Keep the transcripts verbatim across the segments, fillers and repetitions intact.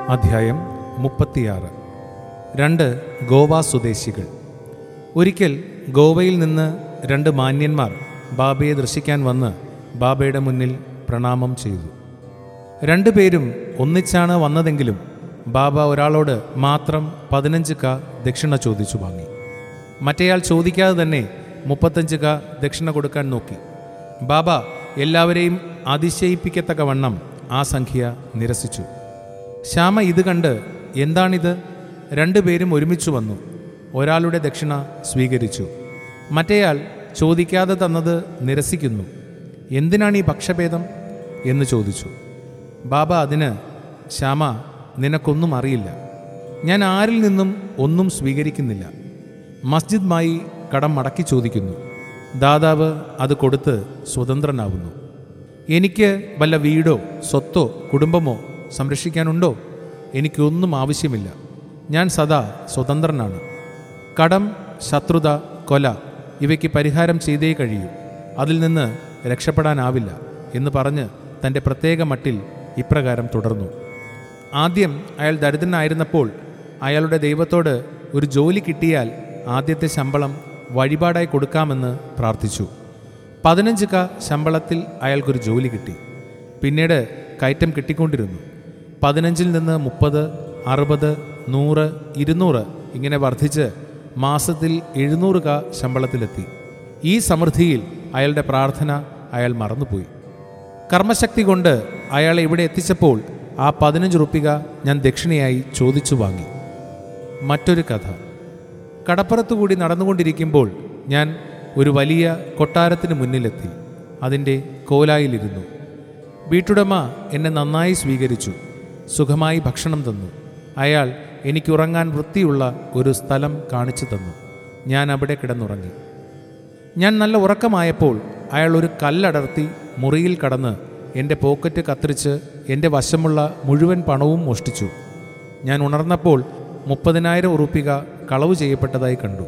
അധ്യായം മുപ്പത്തിയാറ്. രണ്ട് ഗോവ സ്വദേശികൾ. ഒരിക്കൽ ഗോവയിൽ നിന്ന് രണ്ട് മാന്യന്മാർ ബാബയെ ദർശിക്കാൻ വന്ന് ബാബയുടെ മുന്നിൽ പ്രണാമം ചെയ്തു. രണ്ടുപേരും ഒന്നിച്ചാണ് വന്നതെങ്കിലും ബാബ ഒരാളോട് മാത്രം പതിനഞ്ച് ക ദക്ഷിണ ചോദിച്ചു വാങ്ങി. മറ്റേയാൾ ചോദിക്കാതെ തന്നെ മുപ്പത്തഞ്ച് ക ദക്ഷിണ കൊടുക്കാൻ നോക്കി. ബാബ എല്ലാവരെയും അതിശയിപ്പിക്കത്തക്കവണ്ണം ആ സംഖ്യ നിരസിച്ചു. ശ്യാമ ഇത് കണ്ട് എന്താണിത്? രണ്ടുപേരും ഒരുമിച്ച് വന്നു. ഒരാളുടെ ദക്ഷിണ സ്വീകരിച്ചു, മറ്റേയാൾ ചോദിക്കാതെ തന്നത് നിരസിക്കുന്നു. എന്തിനാണ് ഈ പക്ഷഭേദം എന്ന് ചോദിച്ചു. ബാബ അതിന്, ശ്യാമ, നിനക്കൊന്നും അറിയില്ല. ഞാൻ ആരിൽ നിന്നും ഒന്നും സ്വീകരിക്കുന്നില്ല. മസ്ജിദുമായി കടം മടക്കി ചോദിക്കുന്നു. ദാതാവ് അത് കൊടുത്ത് സ്വതന്ത്രനാവുന്നു. എനിക്ക് വല്ല വീടോ സ്വത്തോ കുടുംബമോ സംരക്ഷിക്കാനുണ്ടോ? എനിക്കൊന്നും ആവശ്യമില്ല. ഞാൻ സദാ സ്വതന്ത്രനാണ്. കടം, ശത്രുത, കൊല ഇവയ്ക്ക് പരിഹാരം ചെയ്തേ കഴിയൂ. അതിൽ നിന്ന് രക്ഷപ്പെടാനാവില്ല എന്ന് പറഞ്ഞ് തൻ്റെ പ്രത്യേക മട്ടിൽ ഇപ്രകാരം തുടർന്നു. ആദ്യം അയാൾ ദരിദ്രനായിരുന്നപ്പോൾ അയാളുടെ ദൈവത്തോട് ഒരു ജോലി കിട്ടിയാൽ ആദ്യത്തെ ശമ്പളം വഴിപാടായി കൊടുക്കാമെന്ന് പ്രാർത്ഥിച്ചു. പതിനഞ്ച് ക ശമ്പളത്തിൽ അയാൾക്കൊരു ജോലി കിട്ടി. പിന്നീട് കയറ്റം കിട്ടിക്കൊണ്ടിരുന്നു. പതിനഞ്ചിൽ നിന്ന് മുപ്പത്, അറുപത്, നൂറ്, ഇരുന്നൂറ് ഇങ്ങനെ വർദ്ധിച്ച് മാസത്തിൽ എഴുന്നൂറ് ക ശമ്പളത്തിലെത്തി. ഈ സമൃദ്ധിയിൽ അയാളുടെ പ്രാർത്ഥന അയാൾ മറന്നുപോയി. കർമ്മശക്തി കൊണ്ട് അയാളെ ഇവിടെ എത്തിച്ചപ്പോൾ ആ പതിനഞ്ച് റുപ്പിക ഞാൻ ദക്ഷിണയായി ചോദിച്ചു വാങ്ങി. മറ്റൊരു കഥ. കടപ്പുറത്തുകൂടി നടന്നുകൊണ്ടിരിക്കുമ്പോൾ ഞാൻ ഒരു വലിയ കൊട്ടാരത്തിന് മുന്നിലെത്തി. അതിൻ്റെ കോലായിലിരുന്നു. വീട്ടുടമ എന്നെ നന്നായി സ്വീകരിച്ചു. സുഖമായി ഭക്ഷണം തന്നു. അയാൾ എനിക്കുറങ്ങാൻ വൃത്തിയുള്ള ഒരു സ്ഥലം കാണിച്ചു തന്നു. ഞാൻ അവിടെ കിടന്നുറങ്ങി. ഞാൻ നല്ല ഉറക്കമായപ്പോൾ അയാൾ ഒരു കല്ലടർത്തി മുറിയിൽ കടന്ന് എൻ്റെ പോക്കറ്റ് കത്തിരിച്ച് എൻ്റെ വശമുള്ള മുഴുവൻ പണവും മോഷ്ടിച്ചു. ഞാൻ ഉണർന്നപ്പോൾ മുപ്പതിനായിരം ഉറുപ്പിക കളവ് ചെയ്യപ്പെട്ടതായി കണ്ടു.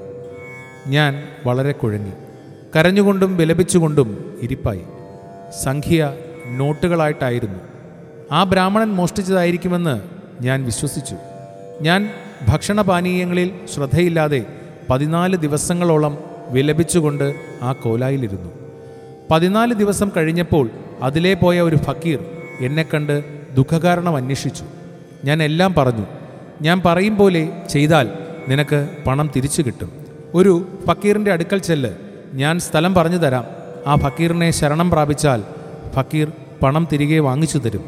ഞാൻ വളരെ കുഴങ്ങി. കരഞ്ഞുകൊണ്ടും വിലപിച്ചുകൊണ്ടും ഇരിപ്പായി. സംഖ്യ നോട്ടുകളായിട്ടായിരുന്നു. ആ ബ്രാഹ്മണൻ മോഷ്ടിച്ചതായിരിക്കുമെന്ന് ഞാൻ വിശ്വസിച്ചു. ഞാൻ ഭക്ഷണപാനീയങ്ങളിൽ ശ്രദ്ധയില്ലാതെ പതിനാല് ദിവസങ്ങളോളം വിലപിച്ചുകൊണ്ട് ആ കോലായിലിരുന്നു. പതിനാല് ദിവസം കഴിഞ്ഞപ്പോൾ അതിലേ പോയ ഒരു ഫക്കീർ എന്നെ കണ്ട് ദുഃഖകാരണം അന്വേഷിച്ചു. ഞാൻ എല്ലാം പറഞ്ഞു. ഞാൻ പറയും പോലെ ചെയ്താൽ നിനക്ക് പണം തിരിച്ചു കിട്ടും. ഒരു ഫക്കീറിൻ്റെ അടുക്കൽ ചെല്ല്, ഞാൻ സ്ഥലം പറഞ്ഞു തരാം. ആ ഫക്കീറിനെ ശരണം പ്രാപിച്ചാൽ ഫക്കീർ പണം തിരികെ വാങ്ങിച്ചു തരും.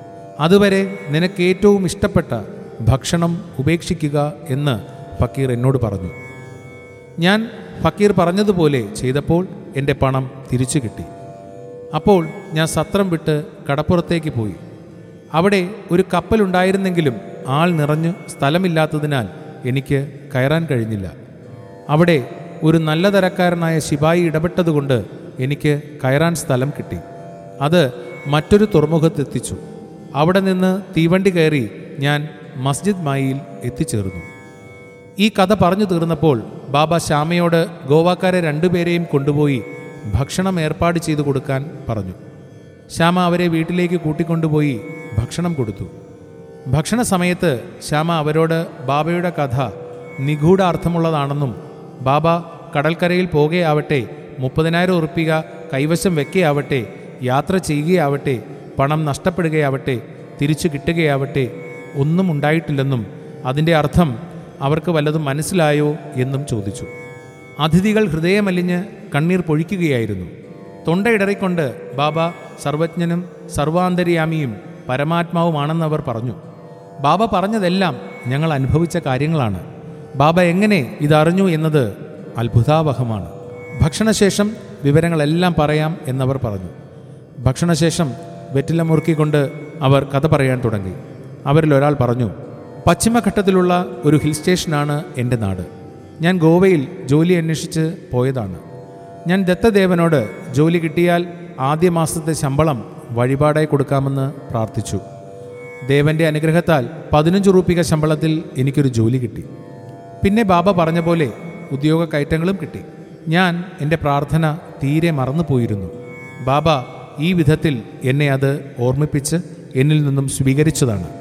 അതുവരെ നിനക്ക് ഏറ്റവും ഇഷ്ടപ്പെട്ട ഭക്ഷണം ഉപേക്ഷിക്കുക എന്ന് ഫക്കീർ എന്നോട് പറഞ്ഞു. ഞാൻ ഫക്കീർ പറഞ്ഞതുപോലെ ചെയ്തപ്പോൾ എൻ്റെ പണം തിരിച്ചു കിട്ടി. അപ്പോൾ ഞാൻ സത്രം വിട്ട് കടപ്പുറത്തേക്ക് പോയി. അവിടെ ഒരു കപ്പലുണ്ടായിരുന്നെങ്കിലും ആൾ നിറഞ്ഞു സ്ഥലമില്ലാത്തതിനാൽ എനിക്ക് കയറാൻ കഴിഞ്ഞില്ല. അവിടെ ഒരു നല്ല തരക്കാരനായ ശിപായി ഇടപെട്ടതുകൊണ്ട് എനിക്ക് കയറാൻ സ്ഥലം കിട്ടി. അത് മറ്റൊരു തുറമുഖത്തെത്തിച്ചു. അവിടെ നിന്ന് തീവണ്ടി കയറി ഞാൻ മസ്ജിദ് മായിയിൽ എത്തിച്ചേർന്നു. ഈ കഥ പറഞ്ഞു തീർന്നപ്പോൾ ബാബ ശ്യാമയോട് ഗോവാക്കാരെ രണ്ടുപേരെയും കൊണ്ടുപോയി ഭക്ഷണം ഏർപ്പാട് ചെയ്തു കൊടുക്കാൻ പറഞ്ഞു. ശ്യാമ അവരെ വീട്ടിലേക്ക് കൂട്ടിക്കൊണ്ടുപോയി ഭക്ഷണം കൊടുത്തു. ഭക്ഷണ സമയത്ത് ശ്യാമ അവരോട് ബാബയുടെ കഥ നിഗൂഢാർത്ഥമുള്ളതാണെന്നും ബാബ കടൽക്കരയിൽ പോകുകയാവട്ടെ, മുപ്പതിനായിരം ഉറുപ്പിക കൈവശം വെക്കുകയാവട്ടെ, യാത്ര ചെയ്യുകയാവട്ടെ, പണം നഷ്ടപ്പെടുകയാവട്ടെ, തിരിച്ചു കിട്ടുകയാവട്ടെ, ഒന്നും ഉണ്ടായിട്ടില്ലെന്നും അതിൻ്റെ അർത്ഥം അവർക്ക് വല്ലതും മനസ്സിലായോ എന്നും ചോദിച്ചു. അതിഥികൾ ഹൃദയമലിഞ്ഞ് കണ്ണീർ പൊഴിക്കുകയായിരുന്നു. തൊണ്ടയിടറിക്കൊണ്ട് ബാബ സർവജ്ഞനും സർവാന്തര്യാമിയും പരമാത്മാവുമാണെന്നവർ പറഞ്ഞു. ബാബ പറഞ്ഞതെല്ലാം ഞങ്ങൾ അനുഭവിച്ച കാര്യങ്ങളാണ്. ബാബ എങ്ങനെ ഇതറിഞ്ഞു എന്നത് അത്ഭുതാവഹമാണ്. ഭക്ഷണശേഷം വിവരങ്ങളെല്ലാം പറയാം എന്നവർ പറഞ്ഞു. ഭക്ഷണശേഷം വെറ്റില മുറുക്കിക്കൊണ്ട് അവർ കഥ പറയാൻ തുടങ്ങി. അവരിൽ ഒരാൾ പറഞ്ഞു, പശ്ചിമഘട്ടത്തിലുള്ള ഒരു ഹിൽ സ്റ്റേഷനാണ് എൻ്റെ നാട്. ഞാൻ ഗോവയിൽ ജോലി അന്വേഷിച്ച് പോയതാണ്. ഞാൻ ദത്തദേവനോട് ജോലി കിട്ടിയാൽ ആദ്യ മാസത്തെ ശമ്പളം വഴിപാടായി കൊടുക്കാമെന്ന് പ്രാർത്ഥിച്ചു. ദേവൻ്റെ അനുഗ്രഹത്താൽ പതിനഞ്ച് റുപ്പിക ശമ്പളത്തിൽ എനിക്കൊരു ജോലി കിട്ടി. പിന്നെ ബാബ പറഞ്ഞ പോലെ ഉദ്യോഗ കയറ്റങ്ങളും കിട്ടി. ഞാൻ എൻ്റെ പ്രാർത്ഥന തീരെ മറന്നുപോയിരുന്നു. ബാബ ഈ വിധത്തിൽ എന്നെ അത് ഓർമ്മിപ്പിച്ച് എന്നിൽ നിന്നും സ്വീകരിച്ചതാണ്.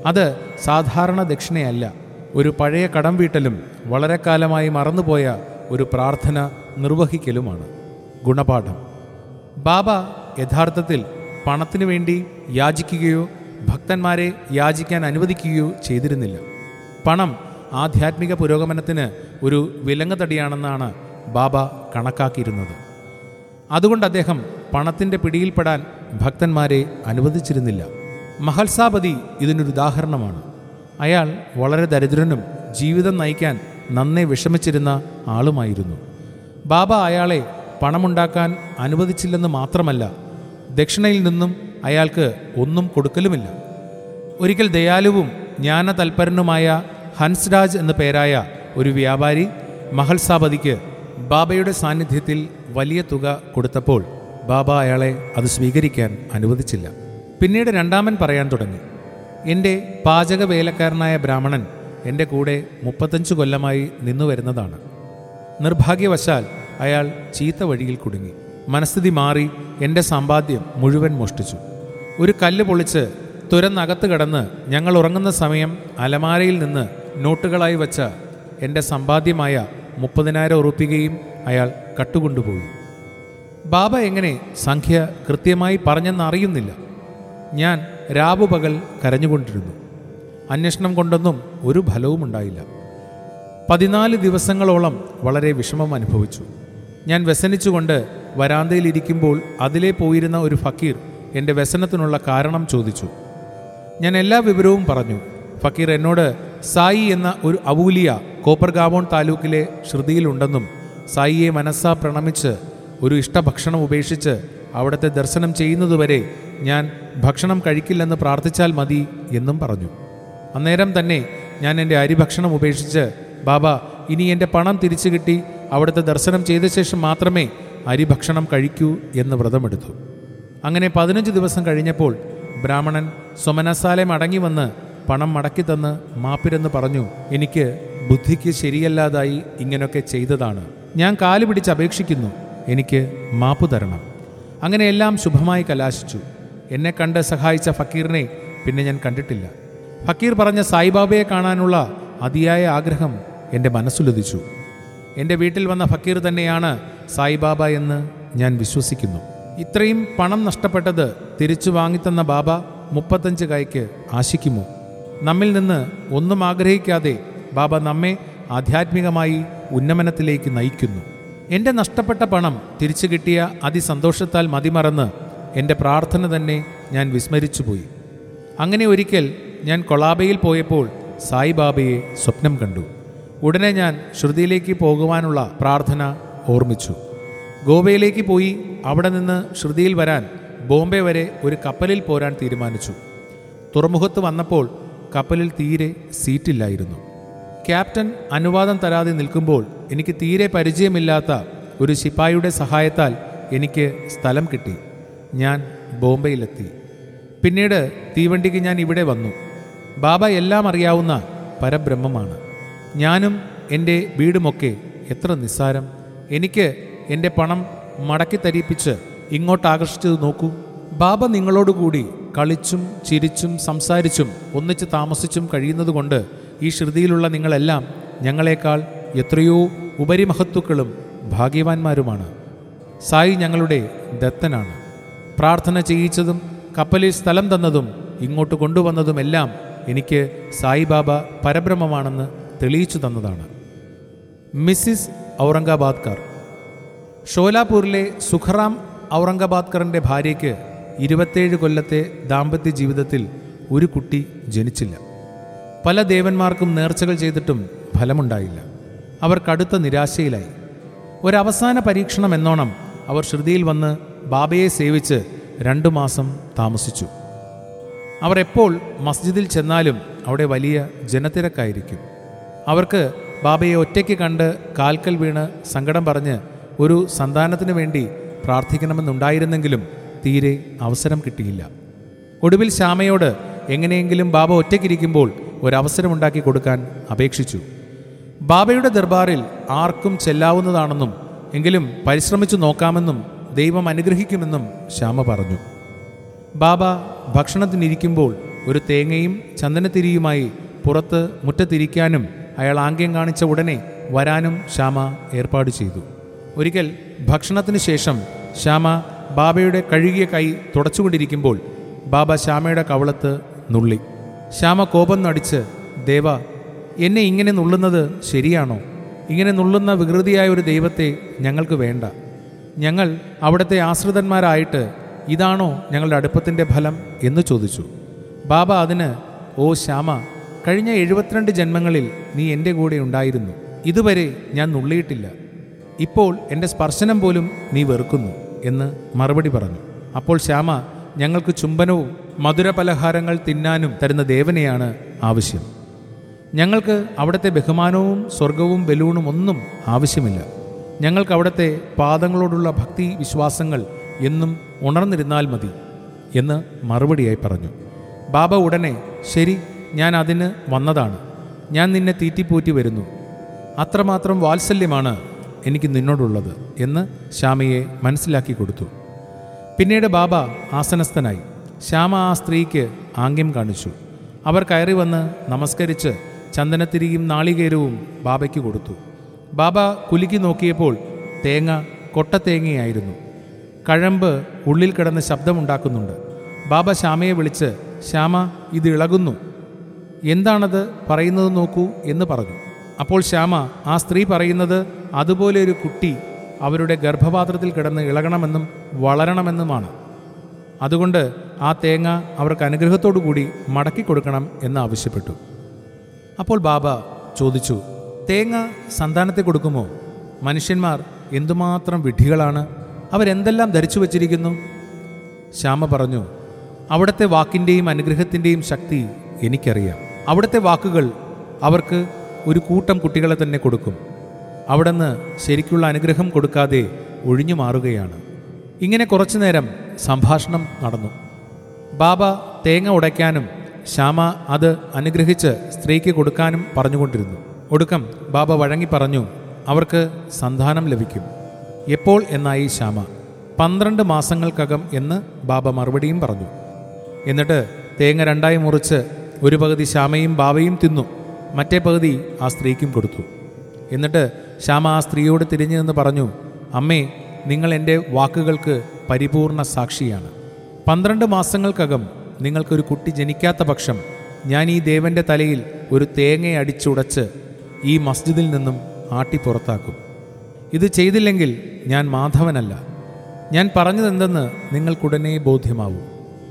അത് സാധാരണ ദക്ഷിണയല്ല, ഒരു പഴയ കടം വീട്ടലും വളരെ കാലമായി മറന്നുപോയ ഒരു പ്രാർത്ഥന നിർവഹിക്കലുമാണ്. ഗുണപാഠം: ബാബ യഥാർത്ഥത്തിൽ പണത്തിനു വേണ്ടി യാചിക്കുകയോ ഭക്തന്മാരെ യാചിക്കാൻ അനുവദിക്കുകയോ ചെയ്തിരുന്നില്ല. പണം ആധ്യാത്മിക പുരോഗമനത്തിന് ഒരു വിലങ്ങുതടിയാണെന്നാണ് ബാബ കണക്കാക്കിയിരുന്നത്. അതുകൊണ്ട് അദ്ദേഹം പണത്തിൻ്റെ പിടിയിൽപ്പെടാൻ ഭക്തന്മാരെ അനുവദിച്ചിരുന്നില്ല. മഹൽസാപതി ഇതിനൊരു ഉദാഹരണമാണ്. അയാൾ വളരെ ദരിദ്രനും ജീവിതം നയിക്കാൻ നന്നേ വിഷമിച്ചിരുന്ന ആളുമായിരുന്നു. ബാബ അയാളെ പണമുണ്ടാക്കാൻ അനുവദിച്ചില്ലെന്ന് മാത്രമല്ല, ദക്ഷിണയിൽ നിന്നും അയാൾക്ക് ഒന്നും കൊടുക്കലുമില്ല. ഒരിക്കൽ ദയാലുവും ജ്ഞാനതൽപരനുമായ ഹൻസ്രാജ് എന്നു പേരായ ഒരു വ്യാപാരി മഹൽസാപതിക്ക് ബാബയുടെ സാന്നിധ്യത്തിൽ വലിയ തുക കൊടുത്തപ്പോൾ ബാബ അയാളെ അത് സ്വീകരിക്കാൻ അനുവദിച്ചില്ല. പിന്നീട് രണ്ടാമൻ പറയാൻ തുടങ്ങി, എൻ്റെ പാചക വേലക്കാരനായ ബ്രാഹ്മണൻ എൻ്റെ കൂടെ മുപ്പത്തഞ്ച് കൊല്ലമായി നിന്നു വരുന്നതാണ്. നിർഭാഗ്യവശാൽ അയാൾ ചീത്ത വഴിയിൽ കുടുങ്ങി. മനസ്ഥിതി മാറി എൻ്റെ സമ്പാദ്യം മുഴുവൻ മോഷ്ടിച്ചു. ഒരു കല്ല് പൊളിച്ച് തുരന്നകത്ത് കടന്ന് ഞങ്ങൾ ഉറങ്ങുന്ന സമയം അലമാരയിൽ നിന്ന് നോട്ടുകളായി വച്ച എൻ്റെ സമ്പാദ്യമായ മുപ്പതിനായിരം ഉറുപ്പികയും അയാൾ കട്ടുകൊണ്ടുപോയി. ബാബ എങ്ങനെ സംഖ്യ കൃത്യമായി പറഞ്ഞെന്നറിയുന്നില്ല. ഞാൻ രാവുപകൽ കരഞ്ഞുകൊണ്ടിരുന്നു. അന്വേഷണം കൊണ്ടൊന്നും ഒരു ഫലവും ഉണ്ടായില്ല. പതിനാല് ദിവസങ്ങളോളം വളരെ വിഷമം അനുഭവിച്ചു. ഞാൻ വ്യസനിച്ചുകൊണ്ട് വരാന്തയിലിരിക്കുമ്പോൾ അതിലേ പോയിരുന്ന ഒരു ഫക്കീർ എൻ്റെ വ്യസനത്തിനുള്ള കാരണം ചോദിച്ചു. ഞാൻ എല്ലാ വിവരവും പറഞ്ഞു. ഫക്കീർ എന്നോട് സായി എന്ന ഒരു ഔലിയ കോപ്പർഗാവോൺ താലൂക്കിലെ ശ്രുതിയിലുണ്ടെന്നും സായിയെ മനസ്സാ പ്രണമിച്ച് ഒരു ഇഷ്ടഭക്ഷണം ഉപേക്ഷിച്ച് അവിടുത്തെ ദർശനം ചെയ്യുന്നതുവരെ ഞാൻ ഭക്ഷണം കഴിക്കില്ലെന്ന് പ്രാർത്ഥിച്ചാൽ മതി എന്നും പറഞ്ഞു. അന്നേരം തന്നെ ഞാൻ എൻ്റെ അരിഭക്ഷണം ഉപേക്ഷിച്ച് ബാബ ഇനി എൻ്റെ പണം തിരിച്ചു കിട്ടി അവിടുത്തെ ദർശനം ചെയ്ത ശേഷം മാത്രമേ അരിഭക്ഷണം കഴിക്കൂ എന്ന് വ്രതമെടുത്തു. അങ്ങനെ പതിനഞ്ച് ദിവസം കഴിഞ്ഞപ്പോൾ ബ്രാഹ്മണൻ സ്വമനസാലെ മടങ്ങി വന്ന് പണം മടക്കി തന്ന് മാപ്പിരെന്ന് പറഞ്ഞു. എനിക്ക് ബുദ്ധിക്ക് ശരിയല്ലാതായി ഇങ്ങനെയൊക്കെ ചെയ്തതാണ്. ഞാൻ കാല് പിടിച്ച് അപേക്ഷിക്കുന്നു, എനിക്ക് മാപ്പ് തരണം. അങ്ങനെ എല്ലാം ശുഭമായി കലാശിച്ചു. എന്നെ കണ്ട് സഹായിച്ച ഫക്കീറിനെ പിന്നെ ഞാൻ കണ്ടിട്ടില്ല. ഫക്കീർ പറഞ്ഞ സായിബാബയെ കാണാനുള്ള അതിയായ ആഗ്രഹം എൻ്റെ മനസ്സുലതിച്ചു. എൻ്റെ വീട്ടിൽ വന്ന ഫക്കീർ തന്നെയാണ് സായിബാബ എന്ന് ഞാൻ വിശ്വസിക്കുന്നു. ഇത്രയും പണം നഷ്ടപ്പെട്ടത് തിരിച്ചു വാങ്ങിത്തന്ന ബാബ മുപ്പത്തഞ്ച് കൈക്ക് ആശിക്കുമോ? നമ്മിൽ നിന്ന് ഒന്നും ആഗ്രഹിക്കാതെ ബാബ നമ്മെ ആധ്യാത്മികമായി ഉന്നമനത്തിലേക്ക് നയിക്കുന്നു. എൻ്റെ നഷ്ടപ്പെട്ട പണം തിരിച്ചു കിട്ടിയ അതിസന്തോഷത്താൽ മതിമറന്ന് എൻ്റെ പ്രാർത്ഥന തന്നെ ഞാൻ വിസ്മരിച്ചുപോയി. അങ്ങനെ ഒരിക്കൽ ഞാൻ കൊളാബയിൽ പോയപ്പോൾ സായിബാബയെ സ്വപ്നം കണ്ടു. ഉടനെ ഞാൻ ശ്രുതിയിലേക്ക് പോകുവാനുള്ള പ്രാർത്ഥന ഓർമ്മിച്ചു. ഗോവയിലേക്ക് പോയി അവിടെ നിന്ന് ശ്രുതിയിൽ വരാൻ ബോംബെ വരെ ഒരു കപ്പലിൽ പോരാൻ തീരുമാനിച്ചു. തുറമുഖത്ത് വന്നപ്പോൾ കപ്പലിൽ തീരെ സീറ്റില്ലായിരുന്നു. ക്യാപ്റ്റൻ അനുവാദം തരാതെ നിൽക്കുമ്പോൾ എനിക്ക് തീരെ പരിചയമില്ലാത്ത ഒരു ശിപ്പായിയുടെ സഹായത്താൽ എനിക്ക് സ്ഥലം കിട്ടി. ഞാൻ ബോംബെയിലെത്തി. പിന്നീട് തീവണ്ടിക്ക് ഞാൻ ഇവിടെ വന്നു. ബാബ എല്ലാം അറിയാവുന്ന പരബ്രഹ്മമാണ്. ഞാനും എൻ്റെ വീടുമൊക്കെ എത്ര നിസ്സാരം. എനിക്ക് എൻ്റെ പണം മടക്കി തരിപ്പിച്ച് ഇങ്ങോട്ട് ആകർഷിച്ചത് നോക്കൂ. ബാബ നിങ്ങളോടുകൂടി കളിച്ചും ചിരിച്ചും സംസാരിച്ചും ഒന്നിച്ച് താമസിച്ചും കഴിയുന്നതുകൊണ്ട് ഈ ശ്രുതിയിലുള്ള നിങ്ങളെല്ലാം ഞങ്ങളെക്കാൾ എത്രയോ ഉപരിമഹത്തുക്കളും ഭാഗ്യവാന്മാരുമാണ്. സായി ഞങ്ങളുടെ ദത്തനാണ്. പ്രാർത്ഥന ചെയ്യിച്ചതും കപ്പലിൽ സ്ഥലം തന്നതും ഇങ്ങോട്ട് കൊണ്ടുവന്നതുമെല്ലാം എനിക്ക് സായിബാബ പരബ്രഹ്മമാണെന്ന് തെളിയിച്ചു തന്നതാണ്. മിസ്സിസ് ഔറംഗാബാദ്കർ. ഷോലാപൂരിലെ സുഖറാം ഔറംഗാബാദ്കറിൻ്റെ ഭാര്യയ്ക്ക് ഇരുപത്തേഴ് കൊല്ലത്തെ ദാമ്പത്യ ജീവിതത്തിൽ ഒരു കുട്ടി ജനിച്ചില്ല. പല ദേവന്മാർക്കും നേർച്ചകൾ ചെയ്തിട്ടും ഫലമുണ്ടായില്ല. അവർ കടുത്ത നിരാശയിലായി. ഒരവസാന പരീക്ഷണം എന്നോണം അവർ ശ്രുതിയിൽ വന്ന് ബാബയെ സേവിച്ച് രണ്ടു മാസം താമസിച്ചു. അവർ എപ്പോൾ മസ്ജിദിൽ ചെന്നാലും അവിടെ വലിയ ജനത്തിരക്കായിരിക്കും. അവർക്ക് ബാബയെ ഒറ്റയ്ക്ക് കണ്ട് കാൽക്കൽ വീണ് സങ്കടം പറഞ്ഞ് ഒരു സന്താനത്തിനു വേണ്ടി പ്രാർത്ഥിക്കണമെന്നുണ്ടായിരുന്നെങ്കിലും തീരെ അവസരം കിട്ടിയില്ല. ഒടുവിൽ ശ്യാമയോട് എങ്ങനെയെങ്കിലും ബാബ ഒറ്റയ്ക്കിരിക്കുമ്പോൾ ഒരവസരമുണ്ടാക്കി കൊടുക്കാൻ അപേക്ഷിച്ചു. ബാബയുടെ ദർബാറിൽ ആർക്കും ചെല്ലാവുന്നതാണെന്നും എങ്കിലും പരിശ്രമിച്ചു നോക്കാമെന്നും ദൈവം അനുഗ്രഹിക്കുമെന്നും ശ്യാമ പറഞ്ഞു. ബാബ ഭക്ഷണത്തിനിരിക്കുമ്പോൾ ഒരു തേങ്ങയും ചന്ദനത്തിരിയുമായി പുറത്ത് മുറ്റത്തിരിക്കാനും അയാൾ ആംഗ്യം കാണിച്ച ഉടനെ വരാനും ശ്യാമ ഏർപ്പാട് ചെയ്തു. ഒരിക്കൽ ഭക്ഷണത്തിന് ശേഷം ശ്യാമ ബാബയുടെ കഴുകിയ കൈ തുടച്ചുകൊണ്ടിരിക്കുമ്പോൾ ബാബ ശ്യാമയുടെ കവളത്ത് നുള്ളി. ശ്യാമ കോപം നടിച്ച്, ദേവ, എന്നെ ഇങ്ങനെ നുള്ളുന്നത് ശരിയാണോ? ഇങ്ങനെ നുള്ളുന്ന വികൃതിയായ ഒരു ദൈവത്തെ ഞങ്ങൾക്ക് വേണ്ട. ഞങ്ങൾ അവിടുത്തെ ആശ്രിതന്മാരായിട്ട് ഇതാണോ ഞങ്ങളുടെ അടുപ്പത്തിൻ്റെ ഫലം എന്ന് ചോദിച്ചു. ബാബ അതിന്, ഓ ശ്യാമ, കഴിഞ്ഞ എഴുപത്തിരണ്ട് ജന്മങ്ങളിൽ നീ എൻ്റെ കൂടെ ഉണ്ടായിരുന്നു. ഇതുവരെ ഞാൻ നുള്ളിയിട്ടില്ല. ഇപ്പോൾ എൻ്റെ സ്പർശനം പോലും നീ വെറുക്കുന്നു എന്ന് മറുപടി പറഞ്ഞു. അപ്പോൾ ശ്യാമ, ഞങ്ങൾക്ക് ചുംബനവും മധുരപലഹാരങ്ങൾ തിന്നാനും തരുന്ന ദേവനെയാണ് ആവശ്യം. ഞങ്ങൾക്ക് അവിടുത്തെ ബഹുമാനവും സ്വർഗവും ബലൂണും ഒന്നും ആവശ്യമില്ല. ഞങ്ങൾക്ക് അവിടുത്തെ പാദങ്ങളോടുള്ള ഭക്തി വിശ്വാസങ്ങൾ എന്നും ഉണർന്നിരുന്നാൽ മതി എന്ന് മറുപടിയായി പറഞ്ഞു. ബാബ ഉടനെ, ശരി, ഞാൻ അതിന് വന്നതാണ്. ഞാൻ നിന്നെ തീറ്റിപ്പൂറ്റി വരുന്നു. അത്രമാത്രം വാത്സല്യമാണ് എനിക്ക് നിന്നോടുള്ളത് എന്ന് ശ്യാമയെ മനസ്സിലാക്കി കൊടുത്തു. പിന്നീട് ബാബ ആസനസ്ഥനായി. ശ്യാമ ആ സ്ത്രീക്ക് ആംഗ്യം കാണിച്ചു. അവർ കയറി വന്ന് നമസ്കരിച്ച് ചന്ദനത്തിരിയും നാളികേരവും ബാബയ്ക്ക് കൊടുത്തു. ബാബ കുലുക്കി നോക്കിയപ്പോൾ തേങ്ങ കൊട്ടത്തേങ്ങയായിരുന്നു. കഴമ്പ് ഉള്ളിൽ കിടന്ന് ശബ്ദമുണ്ടാക്കുന്നുണ്ട്. ബാബ ശ്യാമയെ വിളിച്ച്, ശ്യാമ, ഇത് ഇളകുന്നു, എന്താണത് പറയുന്നത് നോക്കൂ എന്ന് പറഞ്ഞു. അപ്പോൾ ശ്യാമ, ആ സ്ത്രീ പറയുന്നത് അതുപോലെ ഒരു കുട്ടി അവരുടെ ഗർഭപാത്രത്തിൽ കിടന്ന് ഇളകണമെന്നും വളരണമെന്നുമാണ്. അതുകൊണ്ട് ആ തേങ്ങ അവർക്ക് അനുഗ്രഹത്തോടു കൂടി മടക്കി കൊടുക്കണം എന്ന് ആവശ്യപ്പെട്ടു. അപ്പോൾ ബാബ ചോദിച്ചു, തേങ്ങ സന്താനത്തെ കൊടുക്കുമോ? മനുഷ്യന്മാർ എന്തുമാത്രം വിഡ്ഢികളാണ്! അവരെന്തെല്ലാം ധരിച്ചു വച്ചിരിക്കുന്നു. ശ്യാമ പറഞ്ഞു, അവിടുത്തെ വാക്കിൻ്റെയും അനുഗ്രഹത്തിൻ്റെയും ശക്തി എനിക്കറിയാം. അവിടുത്തെ വാക്കുകൾ അവർക്ക് ഒരു കൂട്ടം കുട്ടികളെ തന്നെ കൊടുക്കും. അവിടുന്ന് ശരിക്കുള്ള അനുഗ്രഹം കൊടുക്കാതെ ഒഴിഞ്ഞു മാറുകയാണ്. ഇങ്ങനെ കുറച്ചു നേരം സംഭാഷണം നടന്നു. ബാബ തേങ്ങ ഉടയ്ക്കാനും ശ്യാമ അത് അനുഗ്രഹിച്ച് സ്ത്രീക്ക് കൊടുക്കാനും പറഞ്ഞുകൊണ്ടിരുന്നു. ഒടുക്കം ബാബ വഴങ്ങി പറഞ്ഞു, അവർക്ക് സന്താനം ലഭിക്കും. എപ്പോൾ എന്നായി ശ്യാമ. പന്ത്രണ്ട് മാസങ്ങൾക്കകം എന്ന് ബാബ മറുപടിയും പറഞ്ഞു. എന്നിട്ട് തേങ്ങ രണ്ടായി മുറിച്ച് ഒരു പകുതി ശ്യാമയും ബാബയും തിന്നു, മറ്റേ പകുതി ആ സ്ത്രീക്കും കൊടുത്തു. എന്നിട്ട് ശ്യാമ ആ സ്ത്രീയോട് തിരിഞ്ഞു നിന്ന് പറഞ്ഞു, അമ്മേ, നിങ്ങൾ എൻ്റെ വാക്കുകൾക്ക് പരിപൂർണ സാക്ഷിയാണ്. പന്ത്രണ്ട് മാസങ്ങൾക്കകം നിങ്ങൾക്കൊരു കുട്ടി ജനിക്കാത്ത പക്ഷം ഞാൻ ഈ ദേവൻ്റെ തലയിൽ ഒരു തേങ്ങ അടിച്ചുടച്ച് ഈ മസ്ജിദിൽ നിന്നും ആട്ടി പുറത്താക്കും. ഇത് ചെയ്തില്ലെങ്കിൽ ഞാൻ മാധവനല്ല. ഞാൻ പറഞ്ഞതെന്തെന്ന് നിങ്ങൾക്കുടനെ ബോധ്യമാവും.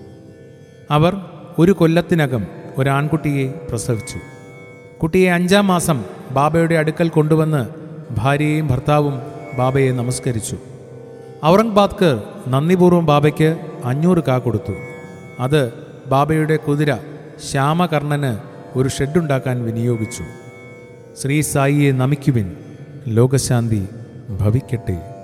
അവർ ഒരു കൊല്ലത്തിനകം ഒരാൺകുട്ടിയെ പ്രസവിച്ചു. കുട്ടിയെ അഞ്ചാം മാസം ബാബയുടെ അടുക്കൽ കൊണ്ടുവന്ന് ഭാര്യയും ഭർത്താവും ബാബയെ നമസ്കരിച്ചു. ഔറംഗബാദ്കർ നന്ദിപൂർവ്വം ബാബയ്ക്ക് അഞ്ഞൂറ് കാ കൊടുത്തു. അത് ബാബയുടെ കുതിര ശ്യാമകർണന് ഒരു ഷെഡുണ്ടാക്കാൻ വിനിയോഗിച്ചു. ശ്രീ സായിയെ നമിക്കുവിൻ, ലോകശാന്തി ഭവിക്കട്ടെ.